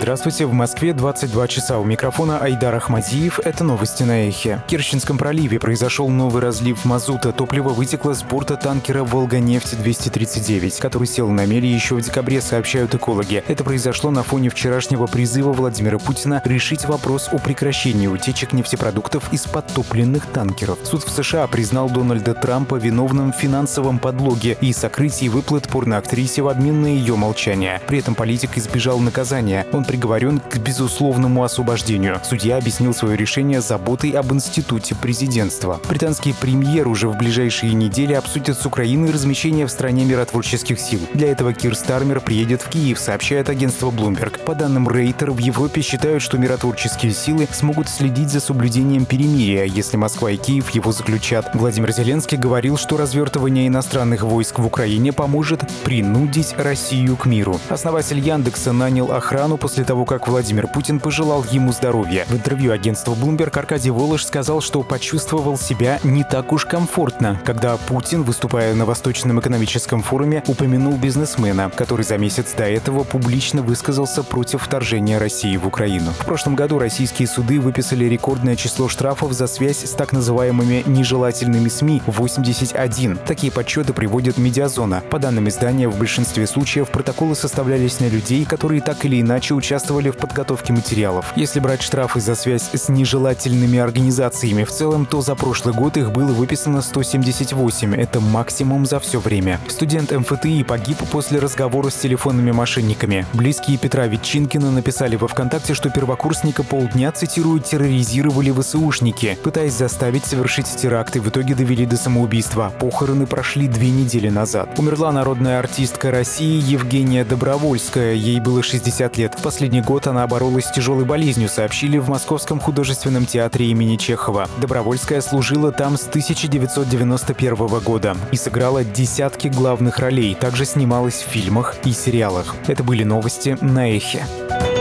Здравствуйте, в Москве 22 часа. У микрофона Айдар Ахмадиев. Это новости на Эхе. В Керченском проливе произошел новый разлив мазута. Топливо вытекло с борта танкера «Волга-нефть-239», который сел на мели еще в декабре, сообщают экологи. Это произошло на фоне вчерашнего призыва Владимира Путина решить вопрос о прекращении утечек нефтепродуктов из подтопленных танкеров. Суд в США признал Дональда Трампа виновным в финансовом подлоге и сокрытии выплат порноактрисе в обмен на ее молчание. При этом политик избежал наказания. Он приговорен к безусловному освобождению. Судья объяснил свое решение заботой об институте президентства. Британский премьер уже в ближайшие недели обсудит с Украиной размещение в стране миротворческих сил. Для этого Кир Стармер приедет в Киев, сообщает агентство Bloomberg. По данным Рейтер, в Европе считают, что миротворческие силы смогут следить за соблюдением перемирия, если Москва и Киев его заключат. Владимир Зеленский говорил, что развертывание иностранных войск в Украине поможет принудить Россию к миру. Основатель Яндекса нанял охрану после того, как Владимир Путин пожелал ему здоровья. В интервью агентству Bloomberg Аркадий Волош сказал, что почувствовал себя не так уж комфортно, когда Путин, выступая на Восточном экономическом форуме, упомянул бизнесмена, который за месяц до этого публично высказался против вторжения России в Украину. В прошлом году российские суды выписали рекордное число штрафов за связь с так называемыми нежелательными СМИ — 81. Такие подсчеты приводит Медиазона. По данным издания, в большинстве случаев протоколы составлялись на людей, которые так или иначе участвовали в подготовке материалов. Если брать штрафы за связь с нежелательными организациями в целом, то за прошлый год их было выписано 178. Это максимум за все время. Студент МФТИ погиб после разговора с телефонными мошенниками. Близкие Петра Ветчинкина написали во ВКонтакте, что первокурсника полдня, цитирую, терроризировали ВСУшники, пытаясь заставить совершить теракт, и в итоге довели до самоубийства. Похороны прошли 2 недели назад. Умерла народная артистка России Евгения Добровольская. Ей было 60 лет. В последний год она боролась с тяжелой болезнью, сообщили в Московском художественном театре имени Чехова. Добровольская служила там с 1991 года и сыграла десятки главных ролей. Также снималась в фильмах и сериалах. Это были новости на Эхе.